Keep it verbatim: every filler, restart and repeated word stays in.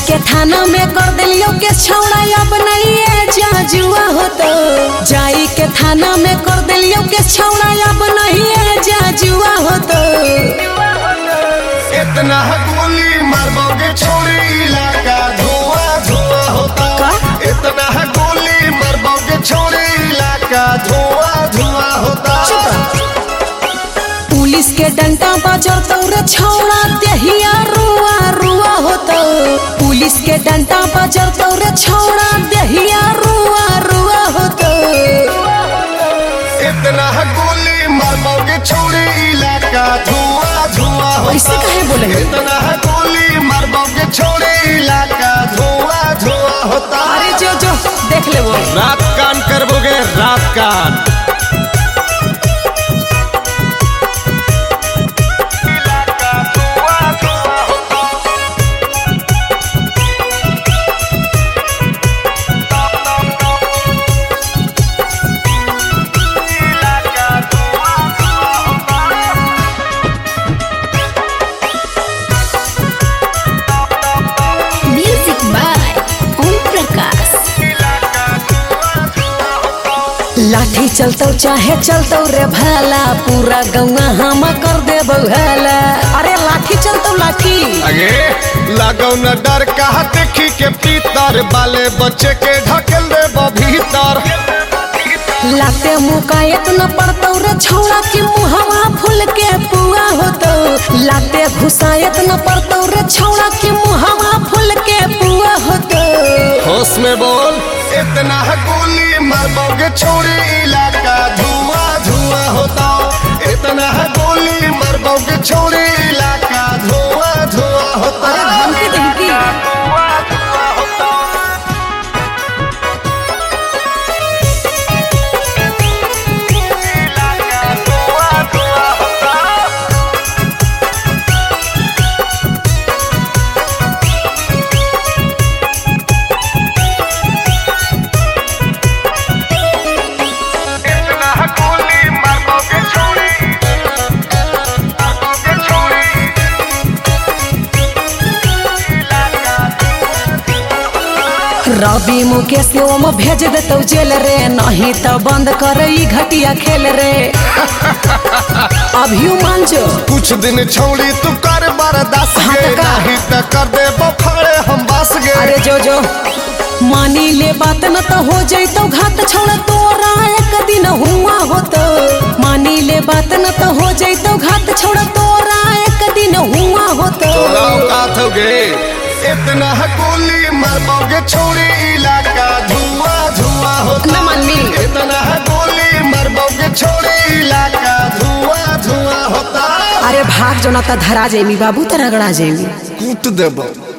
के थाना में कर दिलियो के छौड़ा अब नहीं है जाजुआ होतो। जाई के थाना में कर दिलियो के छौड़ा अब नहीं है जाजुआ होतो। इतना गोली मारबोगे छोड़ी इलाका धुआं धुआं होता। इतना गोली मारबोगे छोड़ी इलाका धुआं धुआं होता। पुलिस के डंडा बजर तौरे छौड़ा देहिया रुआ रुआ होतो। पुलिस के डंडा बजर तौरे छौड़ा देहिया रुआ रुआ होतो। इतना गोली मारबोगे छोड़ी इलाका धुआं धुआं होता। ऐसे काहे बोले? इतना गोली मारबोगे छोड़ी इलाका धुआं धुआं होता। अरे जो जो देख ले वो रात कान करबोगे रात कान। लाठी चलतो चाहे चलतो रे भाला पूरा गौवा हम कर दे बउहाला। अरे लाठी चलतो लाठी अगे लागो न डर कहा देखी के पीतर बाले बच्चे के ढकेल दे भीतर। लाते मुका इतना पड़तो रे छौड़ा की मुहवा फूल के पुआ होतो। लाते घुसा इतना पड़तो रे छौड़ा की मुहवा फूल के पुआ होतो। होश में बोल इतना गोली मारबोगे छोड़ी इलाका धुआं धुआं होता। इतना गोली मारबोगे छोड़ी इलाका धुआं धुआं होता। अरे धमकी धमकी रवि मुकेश के ओम भेज देतो जेल रे नहीं तो बंद कर ई घटिया खेल रे। अभी मान जो कुछ दिन छोड़ी तू कर बर्दाश्त हाँ के तो का? नहीं तो कर दे बफाड़े हम बस गए। अरे जो जो मानी ले बात न तो हो जैतो घात छोड़ तोरा एक दिन हुआ होतो। मानी ले बात न तो हो जैतो घात छोड़ तोरा एक दिन हुआ होतो। तोरा औकात हो गए इतना गोली मारबोगे छोड़ी इलाका धुआं धुआं होता। न मानी इतना गोली मारबोगे छोड़ी इलाका धुआं धुआं होता। अरे भाग जो ना तो धरा जेमी बाबू तो रगड़ा जेमी। कूट देबो।